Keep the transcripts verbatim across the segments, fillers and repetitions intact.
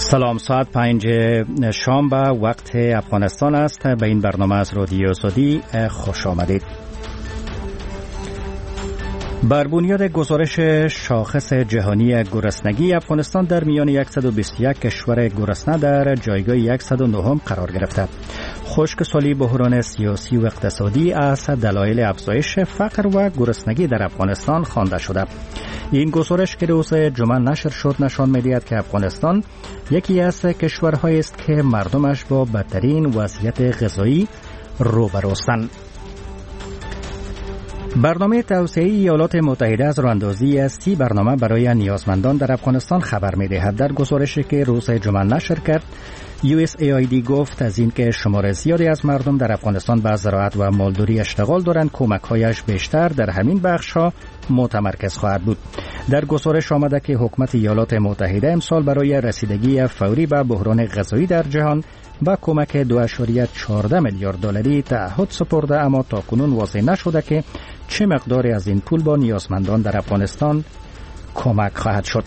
سلام، ساعت پنج شام به وقت افغانستان است. به این برنامه از رادیو آزادی خوش آمدید. بر بنیاد گزارش شاخص جهانی گرسنگی، افغانستان در میان صد و بیست و یک کشور گرسنه در جایگاه صد و نه قرار گرفته. خشکسالی، بحران سیاسی و اقتصادی از دلایل افزایش فقر و گرسنگی در افغانستان خوانده شده. این گزارش که روز جمعه نشر شد نشان می‌دهد که افغانستان یکی از کشورهایی است که مردمش با بدترین وضعیت غذایی روبروستند. برنامه توسعه ایالات متحده از راه‌اندازی سی برنامه برای نیازمندان در افغانستان خبر می‌دهد. در گزارشی که روز جمعه نشر کرد، یو اس ای آی دی گفت از اینکه شمار زیادی از مردم در افغانستان به زراعت و مالداری اشتغال دارند، کمک‌هایش بیشتر در همین بخش‌ها متمرکز خواهد بود. در گزارش آمده که حکومت ایالات متحده امسال برای رسیدگی فوری به بحران غذایی در جهان با کمک دو ممیز چهارده میلیارد دلاری تعهد سپرده، اما تاکنون واضح نشده که چه مقداری از این پول با نیازمندان در افغانستان کمک خواهد شد.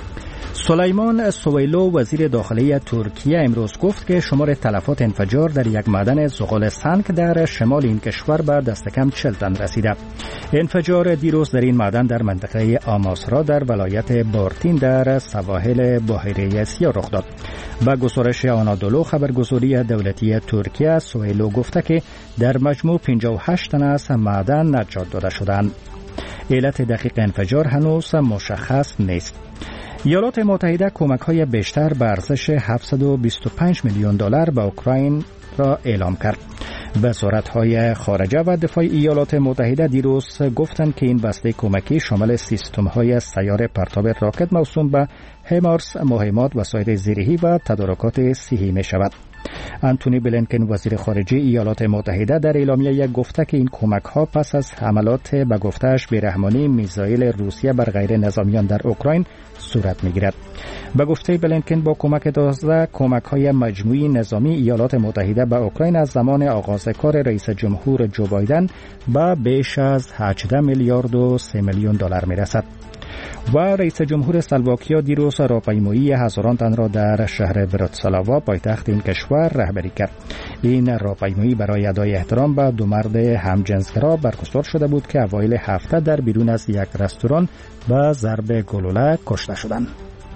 سلیمان سویلو وزیر داخلی ترکیه امروز گفت که شمار تلفات انفجار در یک معدن زغال سنگ در شمال این کشور به دست کم چهل تن رسیده. انفجار دیروز در این معدن در منطقه آماسرا در ولایت بارتین در سواحل بحیره سیاه رخ داد. با گزارش آنادولو خبرگزاری دولتی ترکیه، سویلو گفته که در مجموع پنجاه و هشت تن از معدن نجات داده شدند. علت دقیق انفجار هنوز مشخص نیست. ایالات متحده کمک‌های بیشتر به ارزش هفتصد و بیست و پنج میلیون دلار به اوکراین را اعلام کرد. وزارت‌های خارجه و دفاع ایالات متحده دیروز گفتند که این بسته کمکی شامل سیستم‌های سیار پرتاب راکت موسوم به هیمارس، مهمات، وسایل زیرهی و تدارکات صحی می‌شود. آنتونی بلینکن وزیر خارجه ایالات متحده در اعلامیه گفته که این کمک‌ها پس از حملات به گفته‌اش بی‌رحمانه میزایل روسیه بر غیر نظامیان در اوکراین صورت می‌گیرد. به گفته بلینکن با کمک دوازده کمک‌های مجموعی نظامی ایالات متحده به اوکراین از زمان آغاز کار رئیس جمهور جو بایدن به بیش از هجده میلیارد و سه میلیون دلار می‌رسد. و رئیس جمهور اسلواکیا دیروز راهپیمایی هزاران تن را در شهر براتسلاوا پایتخت این کشور رهبری کرد. این راهپیمایی برای ادای احترام به دو مرد همجنسگرا برگزار شده بود که اوایل هفته در بیرون از یک رستوران با ضرب گلوله کشته شدند.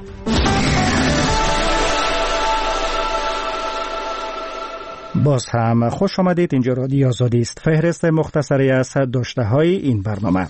باز هم خوش آمدید. اینجا رادیو آزادی است. فهرست مختصری از داشته‌های این برنامه.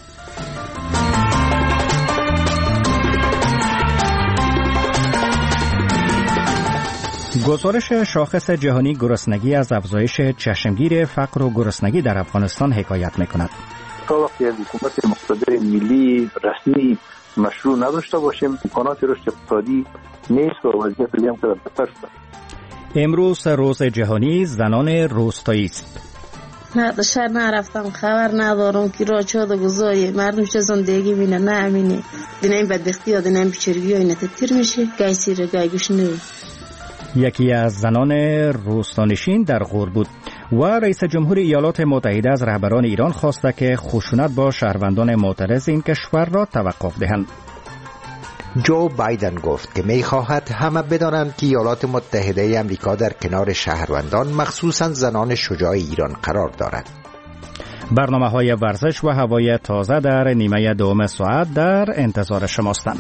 گزارش شاخص جهانی گرسنگی از افزایش چشمگیر فقر و گرسنگی در افغانستان حکایت می‌کند. تا وقتی از حکومت مقتدر ملی رسمی مشروع نداشته باشیم، امکانات رشد اقتصادی نیست و وضعیت ملی هم بدتر شده. امروز روز جهانی زنان روستایی است. نه در شهر نرفتم، خبر ندارم که را چه گذاری مردم چه زندگی بینه نه امینه دینا این بدبختی ها دینا این بیچارگی ها اینا تیر میشه گای سیره گای گوش نوی. یکی از زنان روستانشین در غور بود و رئیس جمهور ایالات متحده از رهبران ایران خواسته که خشونت با شهروندان معترض این کشور را توقف دهند. جو بایدن گفت که می‌خواهد همه بدانند که ایالات متحده آمریکا در کنار شهروندان مخصوصاً زنان شجاع ایران قرار دارد. برنامه‌های ورزش و هوای تازه در نیمه دوم ساعت در انتظار شماستند.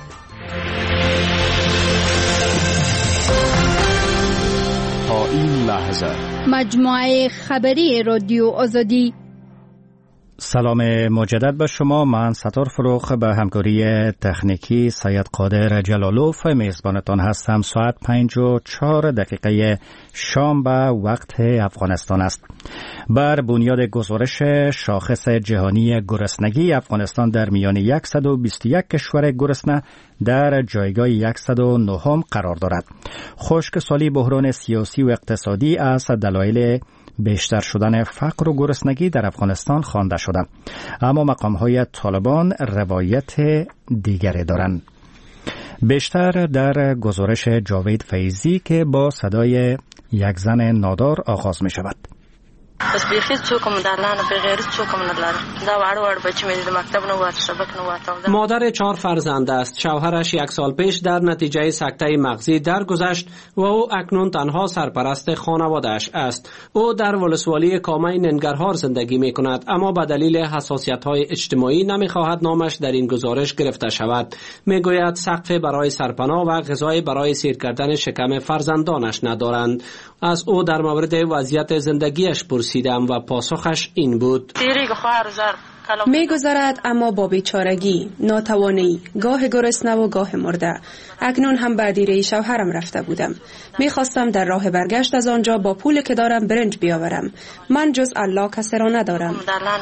تا این لحظه مجموعه خبری رادیو آزادی. سلام مجدد به شما. من ستار فروخ به همکاری تکنیکی سید قادر جلالوف میزبانتان هستم. ساعت پنج و چهار دقیقه شام به وقت افغانستان است. بر بنیاد گزارش شاخص جهانی گرسنگی، افغانستان در میان صد و بیست و یک کشور گرسنه در جایگاه صد و نه قرار دارد. خشکسالی، بحران سیاسی و اقتصادی از دلایل بیشتر شدن فقر و گرسنگی در افغانستان خوانده شده، اما مقام‌های طالبان روایت دیگری دارند. بیشتر در گزارش جاوید فیضی که با صدای یک زن نادار آغاز می شود. بس بیخی څوک هم در لانه به غیر څوک هم نداره. دا وړ وړ بچی مې د مکتب نه وات سبق نه وات. مادر چهار فرزند است. شوهرش یک سال پیش در نتیجه سکته مغزی درگذشت و او اکنون تنها سرپرست خانواده‌اش است. او در ولسوالی کامه ننگرهار زندگی می‌کند، اما به دلیل حساسیت‌های اجتماعی نمی‌خواهد نامش در این گزارش گرفته شود. می‌گوید سقف برای سرپناه و غذای برای سیر کردن شکم فرزندانش ندارند. از او در مورد وضعیت زندگیش پرسیدم و پاسخش این بود: می گذرد اما با بیچارگی، ناتوانی، گاه گرسنه و گاه مرده. اکنون هم به دیره شوهرم رفته بودم. می خواستم در راه برگشت از آنجا با پول که دارم برنج بیاورم. من جز الله کسی را ندارم.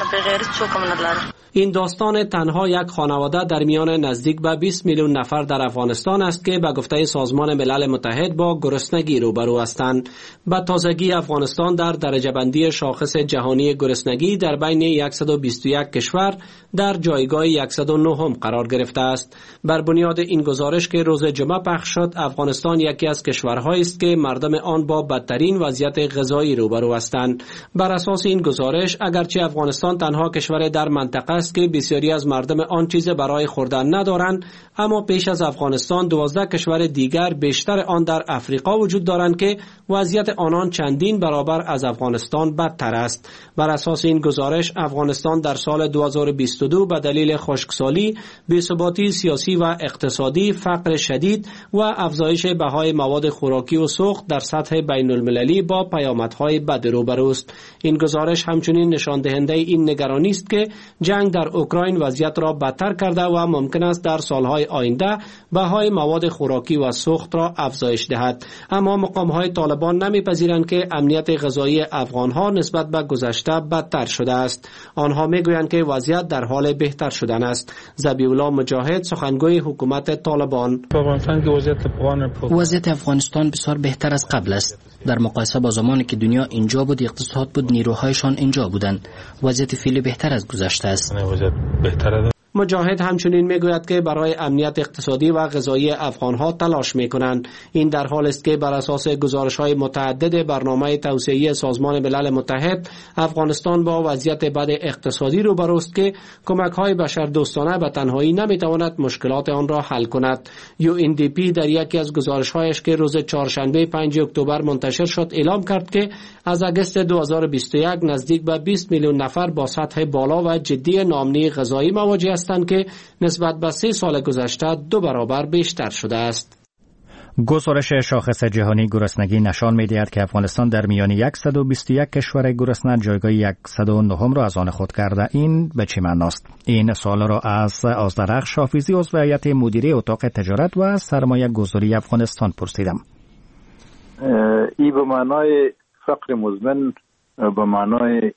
این داستان تنها یک خانواده در میان نزدیک به بیست میلیون نفر در افغانستان است که به گفته سازمان ملل متحد با گرسنگی روبرو هستند. به تازگی افغانستان در درجه بندی شاخص جهانی گرسنگی در بین صد و بیست و یک کشور در جایگاه صد و نه قرار گرفته است. بر بنیاد این گزارش که روز جمعه پخش شد، افغانستان یکی از کشورهایی است که مردم آن با بدترین وضعیت غذایی روبرو هستند. بر اساس این گزارش، اگرچه افغانستان تنها کشور در منطقه است که بسیاری از مردم آن چیز برای خوردن ندارند، اما پیش از افغانستان دوازده کشور دیگر بیشتر آن در افریقا وجود دارند که وضعیت آنان چندین برابر از افغانستان بدتر است. بر اساس این گزارش، افغانستان در سال دو هزار و بیست و دو به دلیل خشکسالی، بی‌ثباتی سیاسی و اقتصادی، فقر شدید و افزایش بهای مواد خوراکی و سوخت در سطح بین المللی با پیامدهای بد روبروست. این گزارش همچنین نشان دهنده این نگرانی است که جنگ در اوکراین وضعیت را بدتر کرده و ممکن است در سالهای آینده بهای مواد خوراکی و سوخت را افزایش دهد. اما مقام‌های طالبان نمی‌پذیرند که امنیت غذایی افغان‌ها نسبت به گذشته بدتر شده است. آنها می‌گویند که وضعیت در حال بهتر شدن است. ذبیح‌الله مجاهد، سخنگوی حکومت طالبان: وضعیت افغانستان بسیار بهتر از قبل است. در مقایسه با زمانی که دنیا اینجا بود، اقتصاد بود، نیروهایشان اینجا بودند. وضعیت فعلی بهتر از گذشته است. مجاهد همچنین میگوید که برای امنیت اقتصادی و غذایی افغانها تلاش میکنند. این در حال است که بر اساس گزارش‌های متعدد برنامه توسعه‌ای سازمان ملل متحد، افغانستان با وضعیت بد اقتصادی روبروست که کمک‌های بشردوستانه به تنهایی نمیتواند مشکلات آن را حل کند. یو ان دی پی در یکی از گزارش‌هایش که روز چهارشنبه پنجم اکتبر منتشر شد اعلام کرد که از اگست دو هزار و بیست و یک نزدیک به بیست میلیون نفر با سطح بالا و جدی ناامنی غذایی مواجه هستند که نسبت به سه سال گذشته دو برابر بیشتر شده است. گزارش شاخص جهانی گرسنگی نشان می‌دهد که افغانستان در میان صد و بیست و یک کشور گرسنه جایگاه صد و نه را از آن خود کرده. این به چه معنی است؟ این سوال را از آزدرخش حافظی، عضو هیئت مدیره اتاق تجارت و سرمایه گذاری افغانستان پرسیدم. این به معنای فقر مزمن، به معنای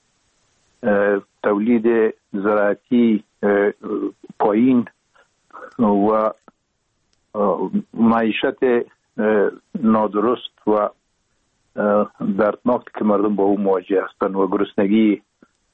تولید زراعتی پایین و معیشت نادرست و دردناک که مردم با او مواجه هستند و گرسنگی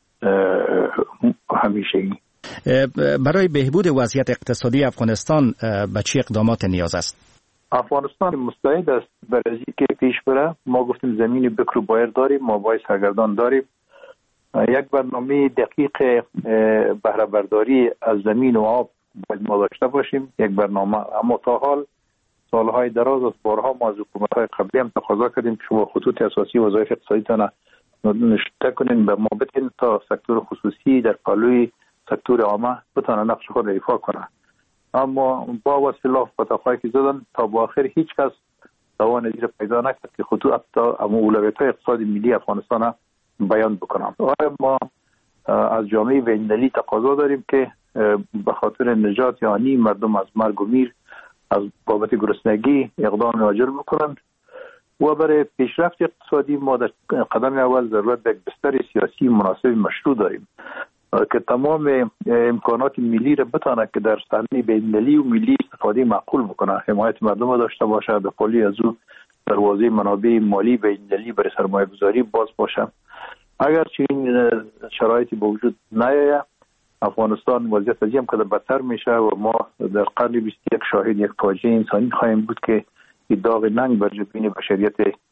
همیشگی. برای بهبود وضعیت اقتصادی افغانستان به چه اقدامات نیاز است؟ افغانستان مستعد است برای اینکه پیش بره. ما گفتیم زمین بکر و بایر داریم، ما باید سرگردان داریم. یک برنامه دقیق بهره برداری از زمین و آب باید ما داشته باشیم، یک برنامه. اما تا حال سالهای دراز از بارها ما از حکومت‌های قبلی هم تقاضا کردیم که شما خطوط اساسی وظایف اقتصادیتان نشته کنین، به ما بدین تا سکتور خصوصی در پالوی سکتور عامه بتونه نقش خود ایفا کنه. اما با وسیله فتاقایی که زدن تا با آخر هیچ کس توان زیر پیدا نکرد که خطوط اولویت‌های اقتصادی ملی افغانستان بیان بکنم. ما از جامعه بین‌المللی تقاضا داریم که به خاطر نجات یعنی مردم از مرگ و میر از بابت گرسنگی اقدام عاجل بکنند و برای پیشرفت اقتصادی ما در قدم اول ضرورت به بستر سیاسی مناسب مشروع داریم که تمام امکانات ملی را بتونه که در صحنه بین‌المللی و ملی استفاده معقول بکنه، حمایت مردم را داشته باشه، به قولی از او دروازه منابع مالی بین‌المللی برای سرمایه‌گذاری باز باشه. اگر چنین شرایطی به وجود نیاید، افغانستان وضعیت از این که بدتر میشه و ما در قرن بیست و یک شاهد یک فاجعه انسانی خواهیم بود که داغ ننگ بر جبین بشریت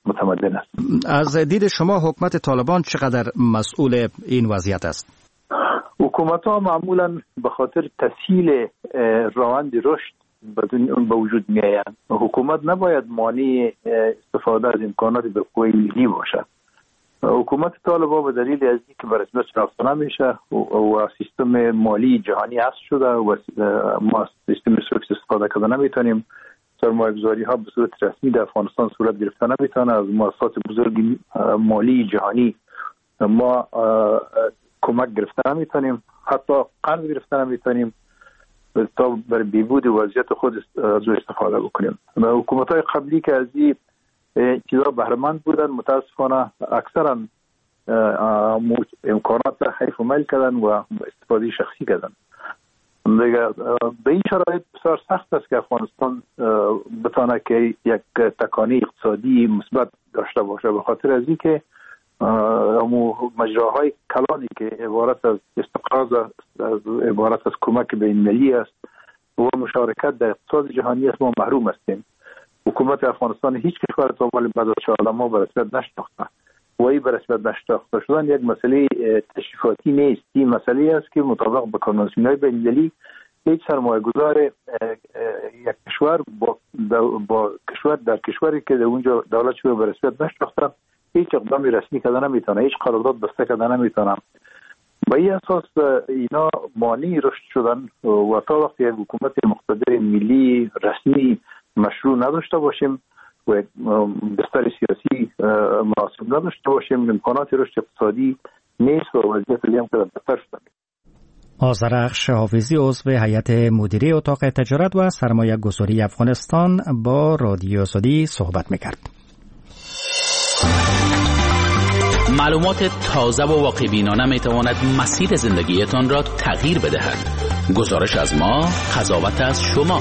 متمدن است. از دید شما حکومت طالبان چقدر مسئول این وضعیت است؟ حکومت ها معمولا به خاطر تسهیل روند رشد بدون به وجود می آیند. حکومت نباید مانع استفاده از امکانات به قوه ملی باشد. حکومت طالبان به دلیل از اینکه به رسمیت شناخته نمیشه و سیستم مالی جهانی حذف شده و ما سیستم سویفت استفاده کرده نمیتونیم، سرمایه‌گذاری ها به صورت رسمی در افغانستان صورت گرفته نمیتونه، از مؤسسات بزرگ مالی جهانی ما کمک گرفته نمیتونیم، حتی قرض گرفته نمیتونیم تا بر بیبود وضعیت خود از استفاده بکنیم. حکومت‌های قبلی که از این چیزا بهره‌مند بودن متاسفانه اکثرا امکانات را حیف و میل کردن و استفاده شخصی کردن. دیگه به این شرایط بسیار سخت است که افغانستان بتونه که یک تکانی اقتصادی مثبت داشته باشه، به خاطر از اینکه مجراهای کلانی که عبارت از استقراض از عبارت از کمک بین المللی است و مشارکت در اقتصاد جهانی است ما محروم هستیم. حکومت افغانستان هیچ کشور تا ولی بعد از شاه به رسمیت نشناخته و این به رسمیت نشناخته شدن یک مسئله تشریفاتی نیست، این مسئله است که مطابق به کنوانسیون‌های بین المللی هیچ سرمایه‌گذار یک کشور با, با کشور در کشوری که در اونجا دولت شده به رسمیت نشناخته هیچ اقدامی رسمی کردن نمیتونه، هیچ قرارداد بسته کردن نمیتونه. با این اساس اینا مانع رشد شدن و تا وقتی یک حکومت مقتدر ملی رسمی مشروع نداشته باشیم و بستر سیاسی مناسب نداشته باشیم امکانات رشد اقتصادی نیست و وضعیت لیم که بدتر شده. آذرخش حافظی عضو هیئت مدیره اتاق تجارت و سرمایه گذاری افغانستان با رادیو آزادی صحبت میکرد. معلومات تازه و واقع بینانه می تواند مسیر زندگیتان را تغییر بدهد. گزارش از ما، قضاوت از شما.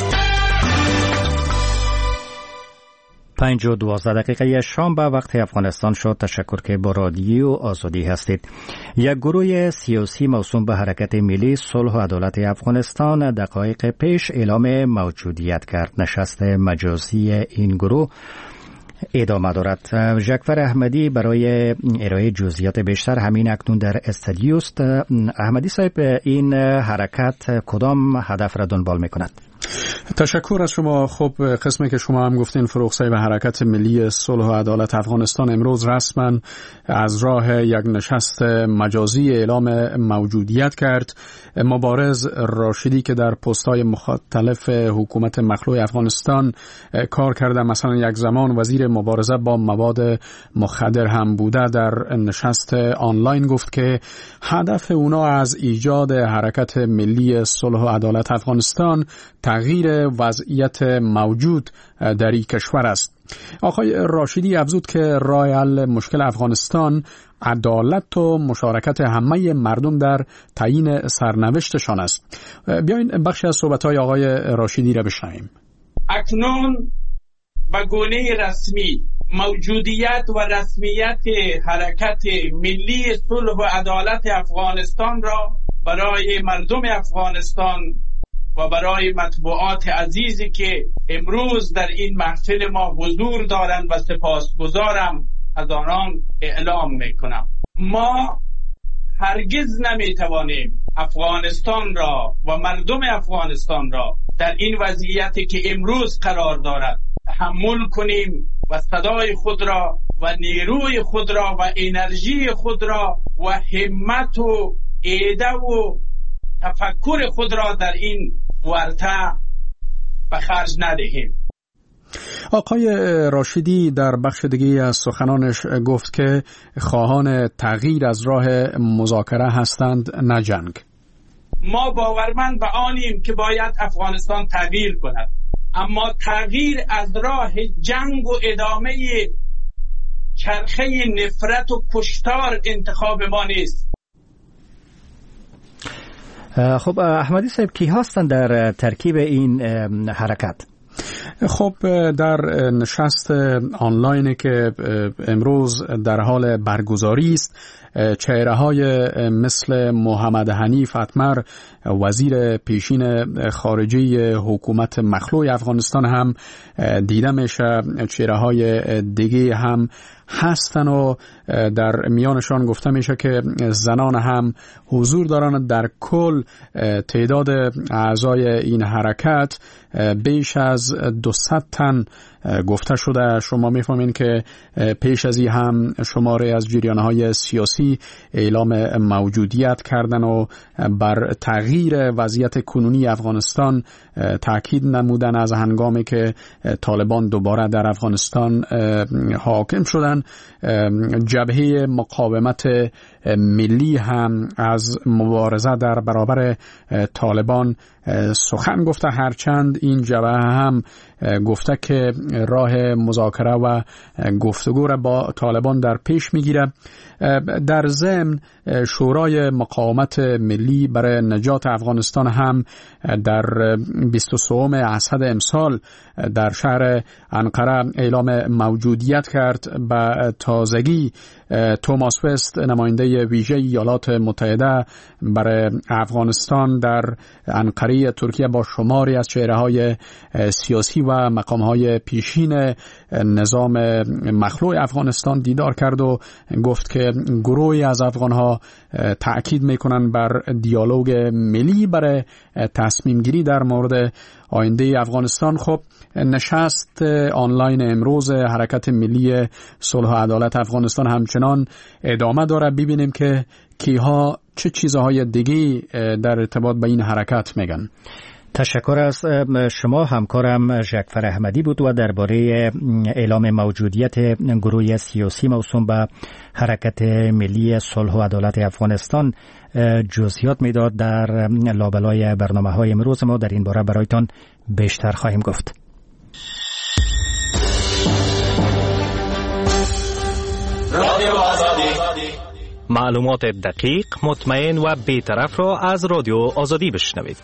پنج و دوازده دقیقه شام به وقت افغانستان شد. تشکر که با رادیو آزادی هستید. یک گروه سیاسی موسوم به حرکت ملی صلح و عدالت افغانستان دقایق پیش اعلام موجودیت کرد. نشست مجازی این گروه ادامه دارد. ژکفر احمدی برای ارائه جزئیات بیشتر همین اکنون در استودیو است. احمدی صاحب، این حرکت کدام هدف را دنبال می‌کند؟ تشکر از شما. خب قسمی که شما هم گفتین فروغ صاحب، حرکت ملی صلح و عدالت افغانستان امروز رسما از راه یک نشست مجازی اعلام موجودیت کرد. مبارز راشدی که در پست‌های مختلف حکومت مخلوع افغانستان کار کرده، مثلا یک زمان وزیر مبارزه با مواد مخدر هم بوده، در نشست آنلاین گفت که هدف اونا از ایجاد حرکت ملی صلح و عدالت افغانستان تغییر وضعیت موجود در این کشور است. آقای راشدی افزود که راه حل مشکل افغانستان عدالت و مشارکت همه مردم در تعیین سرنوشتشان است. بیاین بخشی از صحبت‌های آقای راشدی را بشنویم. اکنون به گونه رسمی موجودیت و رسمیت حرکت ملی صلح و عدالت افغانستان را برای مردم افغانستان و برای مطبوعات عزیزی که امروز در این محفل ما حضور دارند و سپاسگزارم از آنان اعلام میکنم. ما هرگز نمیتوانیم افغانستان را و مردم افغانستان را در این وضعیتی که امروز قرار دارد تحمل کنیم و صدای خود را و نیروی خود را و انرژی خود را و همت و ایده و تفکر خود را در این ورطه به خرج ندهیم. آقای راشدی در بخش دیگه از سخنانش گفت که خواهان تغییر از راه مذاکره هستند، نه جنگ. ما باورمند به آنیم که باید افغانستان تغییر کند، اما تغییر از راه جنگ و ادامه چرخه نفرت و کشتار انتخاب ما نیست. خب احمدی صاحب، کی هستند در ترکیب این حرکت؟ خب در نشست آنلاینی که امروز در حال برگزاری است، چهره‌های مثل محمد حنیف اتمر وزیر پیشین خارجه حکومت مخلوع افغانستان هم دیده میشه، چهره‌های دیگه هم هستن و در میانشان گفته میشه که زنان هم حضور دارند. در کل تعداد اعضای این حرکت بیش از دویست تن گفته شده. شما میفهمین که پیش از این هم شماره از جریان‌های سیاسی اعلام موجودیت کردن و بر تغییر وضعیت کنونی افغانستان تاکید نمودن از هنگامی که طالبان دوباره در افغانستان حاکم شدن. جبهه مقاومت ملی هم از مبارزه در برابر طالبان سخن گفته، هرچند این جبهه هم گفته که راه مذاکره و گفتگو را با طالبان در پیش میگیره. در ضمن شورای مقاومت ملی برای نجات افغانستان هم در بیست و سوم اسد امسال در شهر انقره اعلام موجودیت کرد. به تازگی توماس وست نماینده ویژه ایالات متحده برای افغانستان در انقره ترکیه با شماری از چهره‌های سیاسی و مقام‌های پیشین نظام مخلوع افغانستان دیدار کرد و گفت که گروهی از افغان‌ها تأکید می‌کنند بر دیالوگ ملی برای تصمیم گیری در مورد آینده افغانستان. خب نشست آنلاین امروز حرکت ملی صلح و عدالت افغانستان همچنان ادامه داره. ببینیم که کیها چه چیزهای دیگه در ارتباط با این حرکت میگن. تشکر از شما. همکارم ژکفر احمدی بود و درباره اعلام موجودیت گروه سیاسی موسوم به حرکت ملی صلح و عدالت افغانستان جزئیات میداد. در لابلای برنامه‌های امروز ما در این باره برایتان بیشتر خواهیم گفت. رادیو آزادی، معلومات دقیق، مطمئن و بی‌طرف را از رادیو آزادی بشنوید.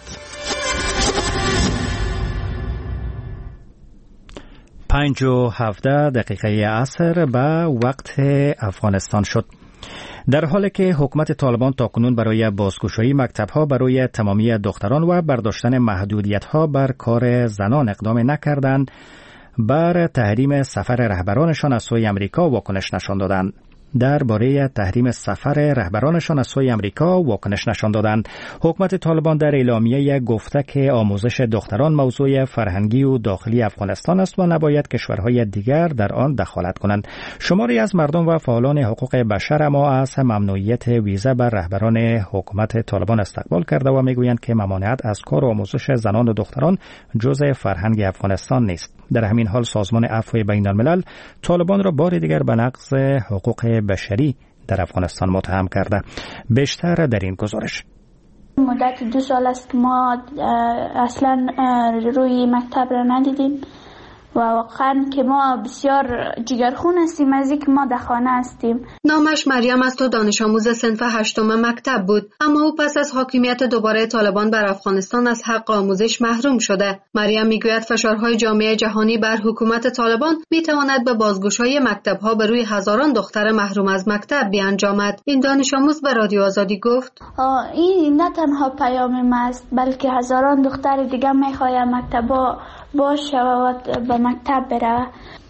پنج و هفده دقیقه عصر به وقت افغانستان شد. در حالی که حکومت طالبان تاکنون برای بازگشایی مکتب‌ها برای تمامی دختران و برداشتن محدودیت‌ها بر کار زنان اقدام نکردند، بر تحریم سفر رهبرانشان از سوی امریکا واکنش نشان دادند. درباره تحریم سفر رهبرانشان از سوی امریکا واکنش نشان دادند. حکومت طالبان در اعلامیه گفته که آموزش دختران موضوع فرهنگی و داخلی افغانستان است و نباید کشورهای دیگر در آن دخالت کنند. شماری از مردم و فعالان حقوق بشر اما از ممنوعیت ویزا بر رهبران حکومت طالبان استقبال کرده و میگویند که ممانعت از کار و آموزش زنان و دختران جزء فرهنگ افغانستان نیست. در همین حال سازمان عفو بین الملل طالبان را بار دیگر به نقض حقوق بشری در افغانستان متهم کرده. بیشتر در این گزارش. مدت دو سال است ما اصلا روی مکتب را ندیدیم و واقعا که ما بسیار جگرخون هستیم از اینکه ما در خانه هستیم. نامش مریم است و دانش آموز صنف هشتم مکتب بود، اما او پس از حاکمیت دوباره طالبان بر افغانستان از حق آموزش محروم شده. مریم میگوید فشارهای جامعه جهانی بر حکومت طالبان میتواند به بازگشایی مکتب‌ها به روی هزاران دختر محروم از مکتب بیانجامد. این دانش آموز به رادیو آزادی گفت این نه تنها پیام ما است بلکه هزاران دختر دیگه میخواهند مکتب‌ها باشه و به مکتب بره.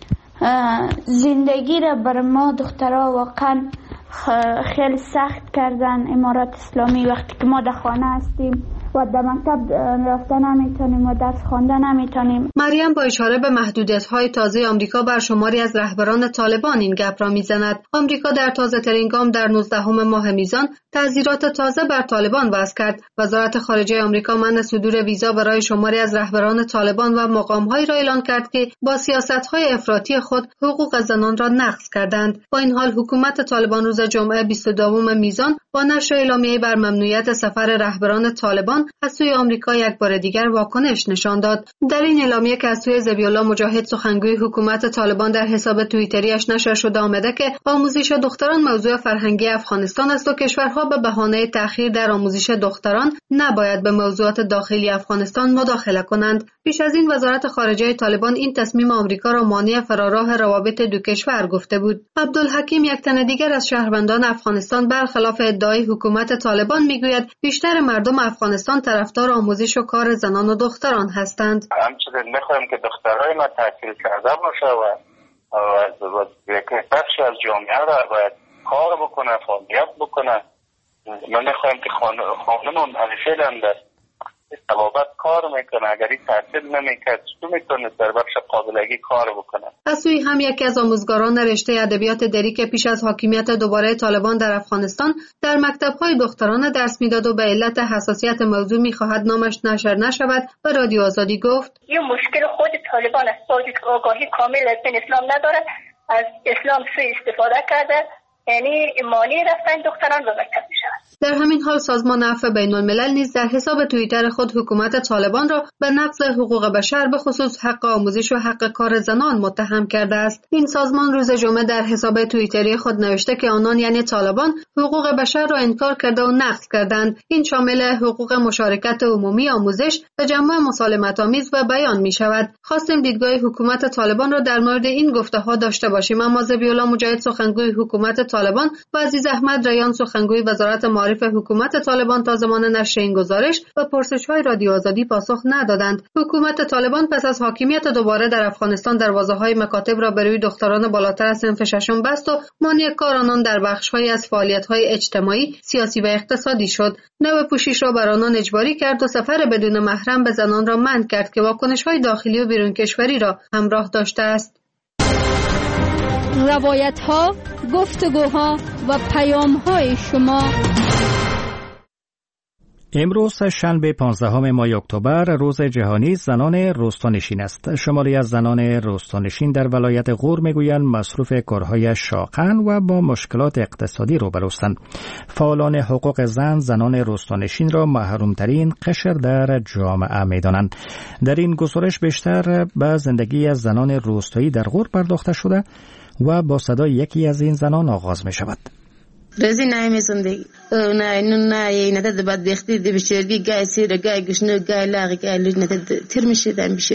زندگی را بر ما دخترها واقعا خیلی سخت کردن امارات اسلامی وقتی که ما در خانه هستیم و در مکتب رفتن نمیتونیم و درس خواندن نمیتونیم. مریم با اشاره به محدودیت‌های تازه آمریکا بر شماری از رهبران طالبان این گپ را میزند. آمریکا در تازه ترین گام در نوزدهم ماه میزان تعزیرات تازه بر طالبان وضع کرد. وزارت خارجه آمریکا منع صدور ویزا برای شماری از رهبران طالبان و مقام‌هایی را اعلان کرد که با سیاست‌های افراطی خود حقوق زنان را نقض کردند. با این حال حکومت طالبان روز جمعه بیست و دو میزان با نشر اعلامیه بر ممنوعیت سفر رهبران طالبان افغانستان از سوی آمریکا یک بار دیگر واکنش نشان داد. در این اعلامیه که از سوی ذبیح الله مجاهد سخنگوی حکومت طالبان در حساب توییتریش نشر شده آمده که آموزش دختران موضوع فرهنگی افغانستان است و کشورها به بهانه تأخیر در آموزش دختران نباید به موضوعات داخلی افغانستان مداخله کنند. پیش از این وزارت خارجه طالبان این تصمیم آمریکا را مانع فراراه روابط دو کشور گفته بود. عبدالحکیم، یک تن دیگر از شهروندان افغانستان، برخلاف ادعای حکومت طالبان میگوید بیشتر مردم افغانستان طرفدار آموزش و کار زنان و دختران هستند. همچنین میخوایم که دخترای ما تحصیل کرده باشه و یک بخشی از جامعه را باید کار بکنه، فعالیت بکنه. ما میخوایم که خانم فعلا در طبابت کار میکنه، اگر این تحصیل نمیکرد چطور میتونه در بخش قابلگی کار بکنه. از سوی هم یکی از آموزگاران رشته ادبیات دری که پیش از حاکمیت دوباره طالبان در افغانستان در مکتب‌های دختران درس میداد و به علت حساسیت موضوع میخواهد نامش نشر نشود و رادیو آزادی گفت: یه مشکل خود طالبان است، باید که آگاهی کامل از اسلام نداره، از اسلام سوء استفاده کرده، یعنی مانع رفتن دختران به مکتب میشود. در همین حال سازمان عفو بین الملل نیز در حساب توییتر خود حکومت طالبان را به نقض حقوق بشر به خصوص حق آموزش و حق کار زنان متهم کرده است. این سازمان روز جمعه در حساب توییتری خود نوشته که آنان یعنی طالبان حقوق بشر را انکار کرده و نقض کردند. این شامل حقوق مشارکت عمومی، آموزش، تجمع مسالمت آمیز و بیان می شود. خواستیم دیدگاه حکومت طالبان را در مورد این گفته‌ها داشته باشیم، اما ذبیح الله مجاهد سخنگوی حکومت طالبان و عزیز احمد ریان سخنگوی وزارت معارف حکومت طالبان تا زمان نشر این گزارش و پرسش‌های رادیو آزادی پاسخ ندادند. حکومت طالبان پس از حاکمیت دوباره در افغانستان دروازه‌های مکاتب را بر روی دختران بالاتر از صنف ششم بست و مانع کار آنان در بخش‌هایی از فعالیت‌های اجتماعی، سیاسی و اقتصادی شد. نو پوشش را بر آنان اجباری کرد و سفر بدون محرم به زنان را منع کرد که واکنش‌های داخلی و بیرون کشوری را همراه داشته است. روایت‌ها، گفتگوها و پیام‌های شما. امروز شنبه پانزدهم ماه اکتبر روز جهانی زنان روستانشین است. شماری از زنان روستانشین در ولایت غور میگویند مصروف کارهای شاقن و با مشکلات اقتصادی روبروستند. فعالان حقوق زن زنان روستانشین را محرومترین قشر در جامعه میدانند. در این گزارش بیشتر به زندگی از زنان روستایی در غور پرداخته شده و با صدای یکی از این زنان آغاز می شود. رزی نایمی زندگی نه اینو نه اینه ده بعد بختی ده بشری گای سیر گای گشنه گای لاغ گای لجنه ده تر میشه دم بشری.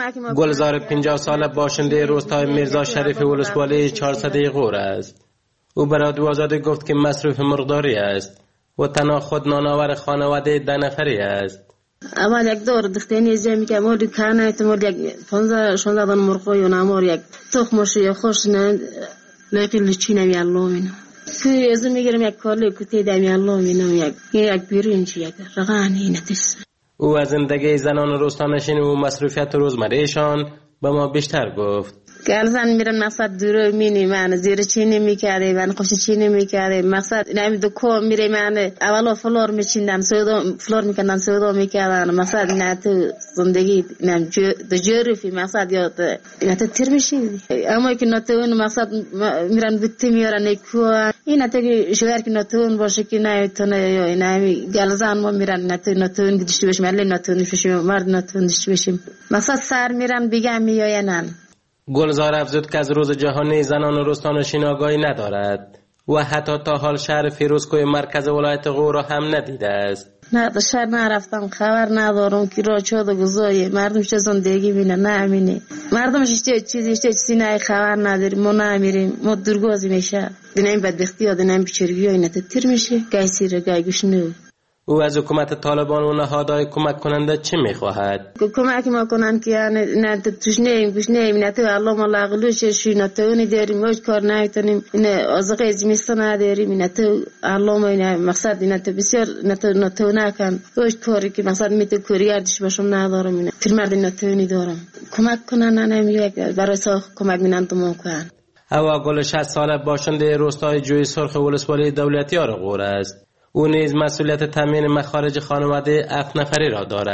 گلزار پنجاه ساله باشنده روستای میرزا شریف ولسوالی چهارصد غور است. او برای رادیو آزادی گفت که مصروف مرغداری است و تنها خود نانآور خانواده ده نفری است. اول یک دور دختینی زمین که مورد کانه تمورد یک پانزده شانزده دان مرغ یا نامور یک تخمش یا خوش نه لقی لچینه میالومینه. که از میگرم یک کاری کتی دمی الله مینم یک یک بیرونچی یک رقانی نتیس. او از زندگی زنان روستانشین و مصروفیت روزمرهشان به ما بیشتر گفت. که زن میرن مقصد دور مینی من زیر چینی میکرده من خوش چینی میکرده مقصد نمی دو کو میره من اولا فلور میچیندن سودا فلور میکردن سودا میکردن مقصد نه تو زندگی نم دو جرفی مقصد یا نه تو تیر میشی اما که نه تو اون مقصد میرن بیتی میارن کو این نه تو شوهر که نه تو اون باشه که نه تو نه نه گلزن ما میرن نه تو نه تو اون گذشته بشیم ولی نه تو نشیم مرد نه تو نشیم بشیم مقصد سر میرن بگم میاینن. گلزار افزود که از روز جهانی زنان روستانشین آگاهی ندارد و حتی تا حال شهر فیروزکوی مرکز ولایت غور را هم ندیده است. نه تا شهر نرفتم خبر ندارم که راه چه گذاری مردم چه زندگی بینه نه امینه مردمش چه چیزی چه چیزی نه خبر نداریم ما نمیریم ما درگازی میشه دنیم بدبختی ها دنیم بیچارگی ها اینه تیر میشه گای سیر گای گوشنه. او از حکومت طالبان و نهادهای کمک کننده چی میخواهد؟ کمک ما کنند که نه توش نیم گوش نیم نه تو الله ما لاغلوش شی نه تو نداریم موج کار نمیتونیم نه ازقه زمستان نداریم نه تو الله ما نه مقصد نه تو بسیار نه تو نه تو نکن موج کاری که مقصد میتو کوریارش باشم ندارم نه پیرمرد نه تو ندارم کمک کنن نه نمیگه برای ساخ کمک مینن تو ممکن. هوا گل شصت ساله باشنده روستای جوی سرخ ولسوالی دولتیار غور است. او نیز مسئولیت تامین مخارج خانواده هفت نفری را دارد.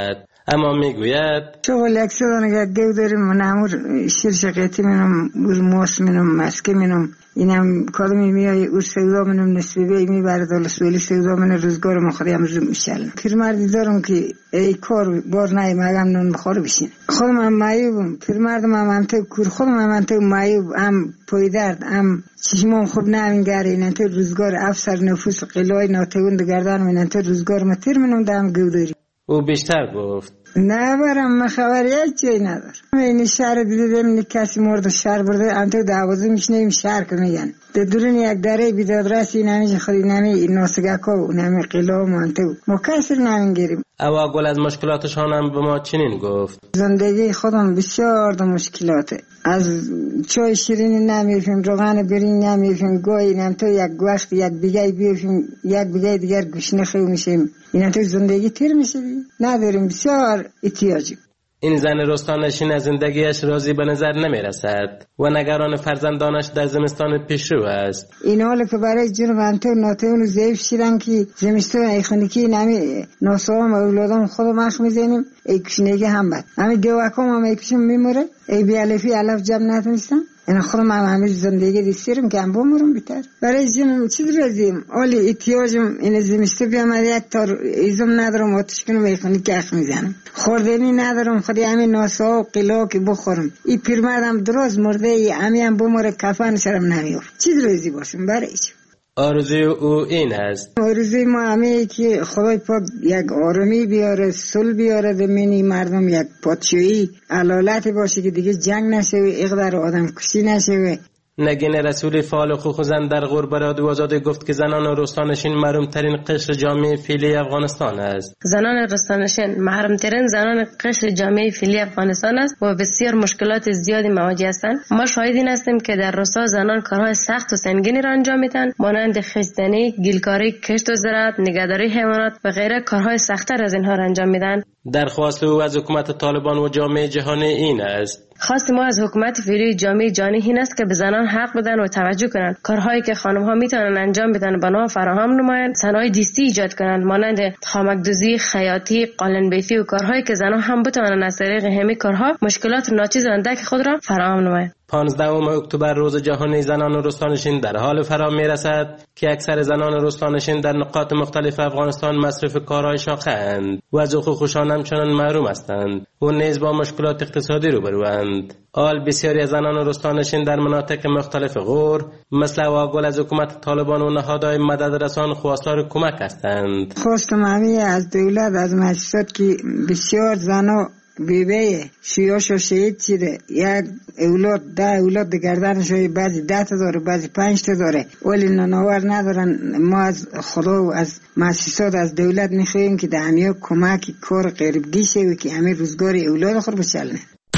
اما میگوید شغل یک سدانگه گو داریم منامور شیر شقیتی منم ور موس منم مسکه منم اینم کدومی میای ور سودا منم نسبی بی میبرد دلس ولی سودا من روزگار ما خودی هم روز میشل پیرمردی دارم که ای کار بار نای مگم نون بخور بشین خودم هم مایوبم پیرمردم هم منطق کور خودم هم منطق مایوب هم پایدرد هم چشمام خوب نمیگره این تو روزگار افسر نفوس قلای ناتوند گردن من تو روزگار ما تیر منم دام گو داری او بیشتر گفت نه برم من خبری یک جایی ندارم این شهر دیدم کسی مرد شهر برده انتو دوازه میشنیم شهر که میگن در دورین یک دره بیداد رسی نمیشه خودی نمی ناسگاکا و نمی قیلا و منتو ما کسی رو نمیگیریم. اوا گل از مشکلاتشان هم به ما چنین گفت زندگی خودم بسیار دو مشکلاته از چای شیرینی نمیفیم روغن برین نمیفیم گوی نمتو یک وقت یک بیگای بیفیم یک بیگای دیگر گوشنه خیو میشیم این تو زندگی تیر میشه نداریم بسیار احتیاجی. این زن رستانشین از زندگیش راضی به نظر نمی رسد و نگران فرزندانش در زمستان پیشرو است. این حالا که برای جنوب انتو ناتوان و ضعیف شیرن که زمستان ایخونیکی نمی ناسوام و اولادان خودم اخ میزنیم ای کشنگی هم بد همه دوکام هم ای کشم میموره ای بیالفی علف جب نتونستم این خودم هم همه زندگی دیستیرم که هم بمورم بیتر برای جنوب چیز رازیم اولی احتیاجم این زمسته بیامد یک تار ایزم ندارم آتش کنم ایخونیکی اخ میزنم خوردنی ندارم خودی همین ناسا و قلا که بخورم این پیرمردم دراز مرده ای همین هم بموره کفن سرم نمیور چیز رازی باشم برای چی آرزوی او این است آرزوی ما همه که خدای پاک یک آرامی بیاره صلح بیاره زمینی مردم یک پادشاهی علالت باشه که دیگه جنگ نشه و اقدار آدم کشی نشه. نگین رسولی فعال حقوق زن در غرب رادیو آزادی گفت که زنان رستانشین محروم ترین قشر جامعه فعلی افغانستان است. زنان رستانشین محروم ترین زنان قشر جامعه فعلی افغانستان است و بسیار مشکلات زیادی مواجه هستند. ما شاهدین هستیم که در رستا زنان کارهای سخت و سنگینی را انجام میدن مانند خشتنی، گیلکاری، کشت و زراعت، نگهداری حیوانات و غیره کارهای سخت‌تر از اینها را انجام میدن. درخواست او از حکومت طالبان و جامعه جهانی این است. خواست ما از حکومت فعلی جامعه جهانی این است که به زنان حق بدن و توجه کنند. کارهایی که خانم‌ها میتونن انجام بدن بنا فراهم نمایند. صنایع دستی ایجاد کنند مانند خامک‌دوزی، خیاطی، قالن‌بیفی و کارهایی که زنان هم بتوانند از طریق همین کارها مشکلات ناچیز اندک خود را فراهم نمایند. پانزدهم اکتبر روز جهانی زنان رستانشین در حال فرا میرسد که اکثر زنان رستانشین در نقاط مختلف افغانستان مصرف کارهای شاخه‌اند و از حقوقشان همچنان محروم هستند و نیز با مشکلات اقتصادی روبروند. آل بسیاری از زنان رستانشین در مناطق مختلف غور مثل واگل از حکومت طالبان و نهادهای مدد رسان خواستار کمک هستند. خواستم همه از دولت از مؤسسات که بسیار زنان بیبه شیاش و شهید چیده یک اولاد ده اولاد ده گردنشوی بعضی ده تا داره بعضی پنج تا داره ولی ناناور ندارن. ما از خدا و از مؤسسات از دولت میخواییم که ده همه کمک کار غریبگی شوی که همه روزگار اولاد خور بچلنه.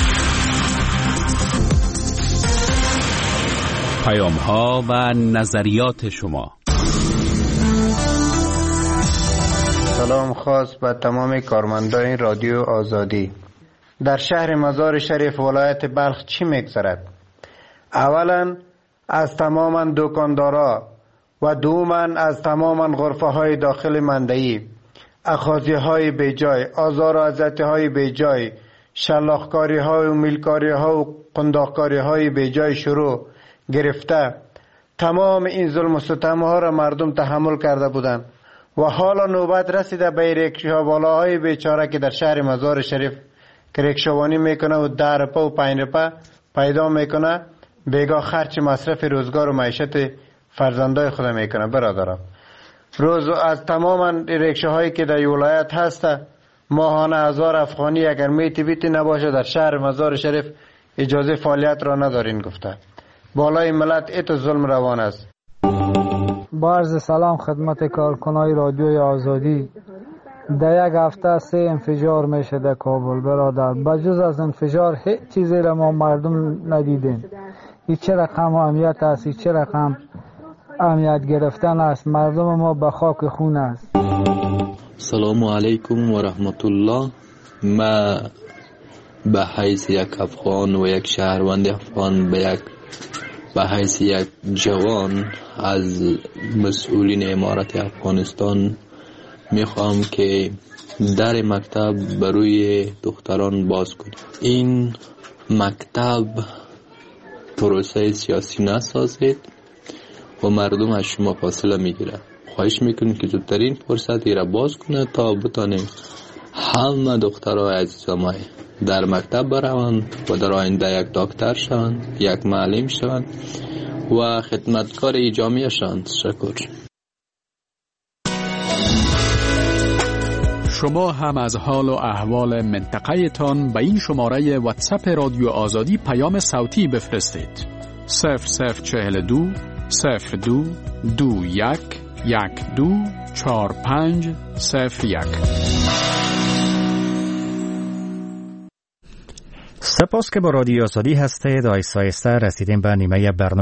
پیام ها و نظریات شما. سلام خاص به تمام کارمندان رادیو آزادی. در شهر مزار شریف ولایت بلخ چی میگذرد؟ اولا از تماما دکاندارا و دوما از تماما غرفه های داخل مندهی اخاذی های بیجای، آزار و اذیت های بیجای، شلاخکاری های و میلکاری ها و قنداقکاری های بیجای شروع گرفته تمام این ظلم و ستم ها را مردم تحمل کرده بودند و حالا نوبت رسیده به ریکشاوالاهای بیچاره که در شهر مزار شریف که ریکشاوانی میکنه و ده روپه و پنج روپه پیدا میکنه بیگاه خرچ مصرف روزگار و معیشت فرزندای خود میکنه. برادرم روز از تمام ریکشاهایی که در ولایت هست ماهانه هزار افغانی اگر میتی بیتی نباشه در شهر مزار شریف اجازه فعالیت را ندارین گفته. بالای ملت ایت ظلم روان است. با عرض سلام خدمت کارکنای رادیوی آزادی. در یک هفته سه انفجار میشه در کابل برادر. بجز از انفجار هیچ چیزی را ما مردم ندیدیم. این چه رقم اهمیت است، این چه رقم اهمیت گرفتن است. مردم ما به خاک خون است. سلام علیکم و رحمت الله. ما به حیث یک افغان و یک شهروند افغان به یک به حیث یک جوان از مسئولین امارت افغانستان میخوام که در مکتب بروی دختران باز کنیم. این مکتب پروسه سیاسی نسازید و مردم از شما فاصله میگیره. خواهش میکنیم که زودترین فرصت را باز کنه تا بتانیم همه دخترای عزیزمای در مکتب بروند و در آینده یک دکتر شوند، یک معلم شوند و خدمتکار جامعه شوند. شکر. شما هم از حال و احوال منطقه تان به این شماره واتساپ رادیو آزادی پیام صوتی بفرستید. صفر صفر چهل دو صفر دو دو یک یک دو چهار پنج صفر یک. سپاس که با رادیو آزادی هستید. آیسته آیسته رسیدیم به نیمه برنامه.